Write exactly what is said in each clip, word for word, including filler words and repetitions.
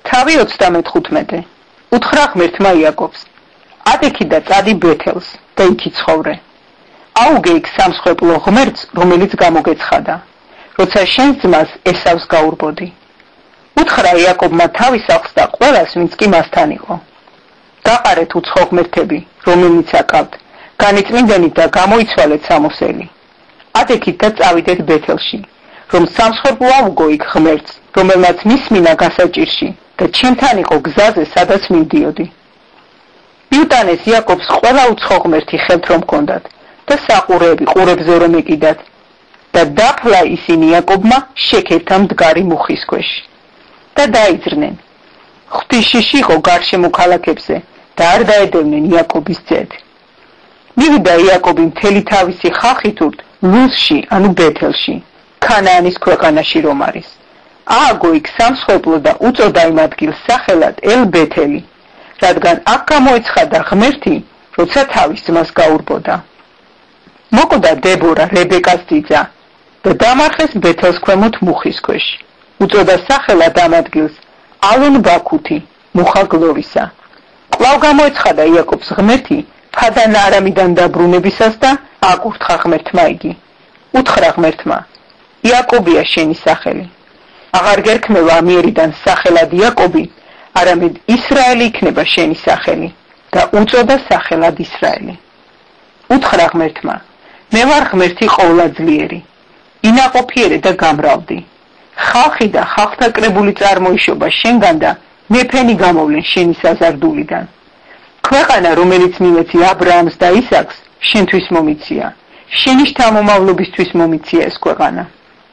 თავი ოცდამეთხუთმეტე. უთხრა ღმერთმა იაკობს: ატექი და წადი ბეთელს და იქ იცხოვრე. აუგე იქ სამსხვეპლო ღმერთს, რომელიც გამოგეცხადა, როცა შენს ძმას ესავს გაურბოდი. უთხრა იაკობმა თავის სახლს და ყველას, ვინც კი მასთან იყო. გაყარეთ უცხო ღმერთები, რომელნიც აკავთ, განიწმინდენით და გამოიცვალეთ სამოსელი. ატექით და წავიდეთ ბეთელში, რომ სამსხვერპლო აუგო იქ ღმერთს, რომელმაც მისმინა გასაჭირში და ჩემთან იყო გზაზე, სადაც მივდიოდი. მიუტანეს იაკობს ყველა უცხო ღმერთი ხელთ რომ ჰქონდათ და საყურეები ყურებზე რომ ეკიდათ და დაფლა ისინი იაკობმა შექერთა მდგარი მუხის ქვეშ და დაიძრნენ. ღვთისშიში იყო გარშემო ქალაქებზე და არ დაედევნენ იაკობის ძედ. მივიდა იაკობი მთელი თავისი ხალხით ურთ ლუზში, ანუ ბეთელში, ქანაანის ქვეყანაში რომ არის. ააგო იქ სამსხვეპლო და უწოდა იმ ადგილს სახელად ელ-ბეთელი, რადგან აქ გამოეცხადა ღმერთი, როცა თავის ძმას გაურბოდა. მოკვდა დებორა რებეკას ძიძა და დამარხეს ბეთელს ქვემოთ მუხის ქვეშ. უწოდა სახელად ამ ადგილს ალონ ბაქუთი, მუხა გლოვისა. კვლავ გამოეცხადა იაკობს ღმერთი ფადან არამიდან დაბრუნებისას და აკურთხა ღმერთმა იგი. უთხრა ღმერთმა: იაკობია შენი სახელი. აღარ გერქმევა ამიერიდან სახელად იაკობი, არამედ ისრაელი იქნება შენი სახელი და უწოდა სახელად ისრაელი. უთხრა ღმერთმა: მე ვარ ღმერთი ყოვლადძლიერი, ინაყოფიერი და გამრავლდი. ხალხი და ხალხთა კრებული წარმოიშობა შენგან და მეფენი გამოვლენ შენი საზარდულიდან. ქვეყანა, რომელიც მივეცი აბრაამს და ისაკს, შენთვის მომიცია, შენი შთამომავლობისთვის მომიცია ეს ქვეყანა.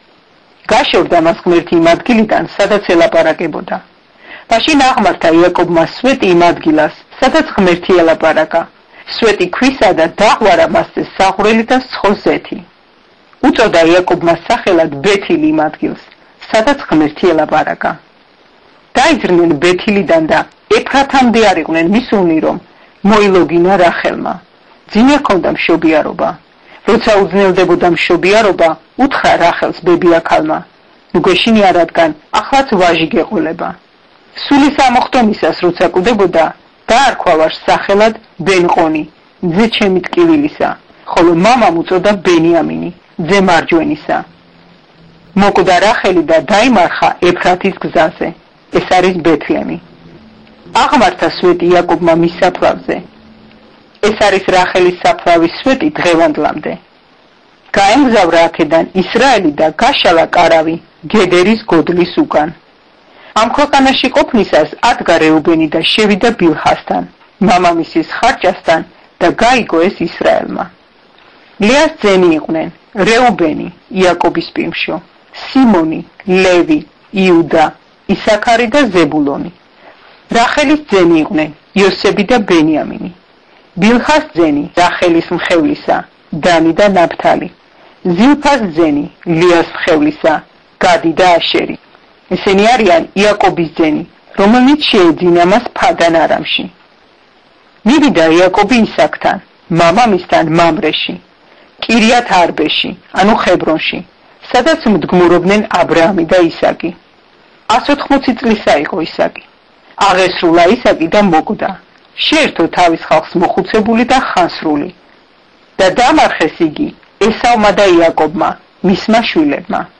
გაშორდა მას ღმერთი იმ ადგილიდან, სადაც ელაპარაკებოდა. მაშინ აღმართა იაკობმა სვეტი იმ ადგილას, სადაც ღმერთი ელაპარაკა. სვეტი ქვისა და დაღვარა მასზე საყვრელი და სხო-ზეთი. უწოდა იაკობმა სახელად ბეთილი იმ ადგილს, სადაც ღმერთი ელაპარაკა. დაიძრნენ ბეთილიდან და ეფრათამდე არ იყვნენ მისულნი, რომ მოილოგინა რახელმა. ძინე ჰქონდა მშობიარობა. როცა უძნელდებოდა მშობიარობა, უთხრა რახელს ბებიაქალმა: ნუ გეშინია, რადგან ახლაც ვაჟი გეყოლება. სულის ამოხტომისას როცა კვდებოდა, დაარქვა ვაჟს სახელად ბენყონი, ძე ჩემი ტკივილისა, ხოლო მამამ უწოდა ბენიამინი, ძე მარჯვენისა. მოკვდა რახელი და დაიმარხა ეფრათის გზაზე, ეს არის ბეთლემი. აღმართა სვეტი იაკობმა მის საფლავზე. ეს არის რახელის საფლავის სვეტი დღევანდლამდე. გაემგზავრა აქედან ისრაელი და გაშალა კარავი გედერის გოდლის უკან. ამ ქვეყანაში ყოფნისას ადგა რეუბენი და შევიდა ბილჰასთან, მამამისის ხარჭასთან და გაიგო ეს ისრაელმა. ლეას ძენი იყვნენ რეუბენი, იაკობის პირმშო, სიმონი, ლევი, იუდა, ისაქარი და ზებულონი. რახელის ძენი იყვნენ იოსები და ბენიამინი. ბილჰას ძენი რახელის მხევლისა, დანი და ნაფთალი. ზილფას ძენი ლეას მხევლისა, გადი და აშერი. ესენი არიან იაკობის ძენი, რომელნიც შეეძინა მას ფადან არამში. მივიდა იაკობი ისაკთან, მამამისთან მამრეში, კირიათ არბეში, ანუ ხებრონში, სადაც მდგმურობდნენ აბრაამი და ისაკი. ასოთხმოცი წლისა იყო ისაკი. აღესრულა ისაკი და მოკვდა. შეერთო თავის ხალხს მოხუცებული და ხანსრული. და დამარხეს იგი ესავმა და იაკობმა, მისმა შვილებმა.